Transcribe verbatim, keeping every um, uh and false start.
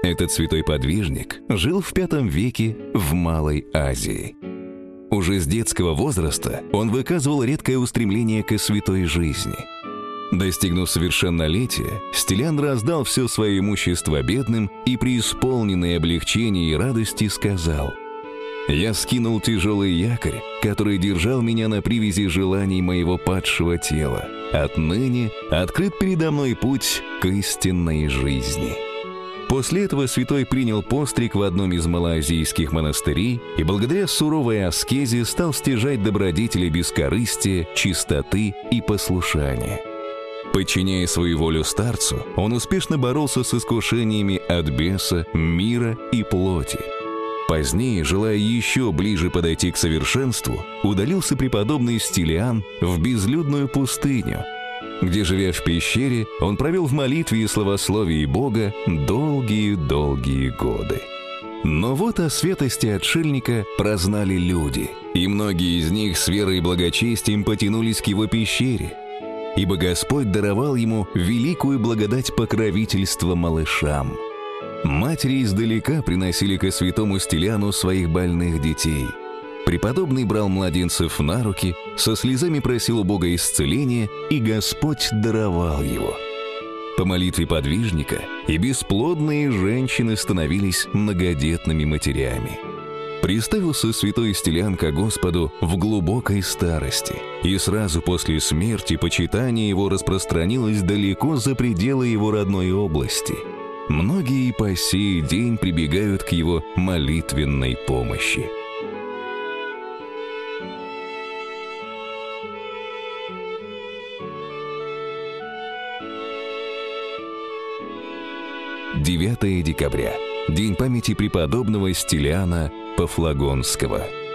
Этот святой подвижник жил в пятом веке в Малой Азии. Уже с детского возраста он выказывал редкое устремление к святой жизни. Достигнув совершеннолетия, Стилиан раздал все свое имущество бедным и, преисполненный облегчения и радости, сказал: «Я скинул тяжелый якорь, который держал меня на привязи желаний моего падшего тела. Отныне открыт передо мной путь к истинной жизни». После этого святой принял постриг в одном из малоазийских монастырей и благодаря суровой аскезе стал стяжать добродетели бескорыстия, чистоты и послушания. Подчиняя свою волю старцу, он успешно боролся с искушениями от беса, мира и плоти. Позднее, желая еще ближе подойти к совершенству, удалился преподобный Стилиан в безлюдную пустыню, где, живя в пещере, он провел в молитве и славословии Бога долгие-долгие годы. Но вот о святости отшельника прознали люди, и многие из них с верой и благочестием потянулись к его пещере, ибо Господь даровал ему великую благодать покровительства малышам. Матери издалека приносили ко святому Стилиану своих больных детей. Преподобный брал младенцев на руки, со слезами просил у Бога исцеления, и Господь даровал его. По молитве подвижника и бесплодные женщины становились многодетными матерями. Приставился святой Стилиан ко Господу в глубокой старости, и сразу после смерти почитание его распространилось далеко за пределы его родной области. Многие и по сей день прибегают к его молитвенной помощи. девятое декабря. День памяти преподобного Стилиана Пафлагонского.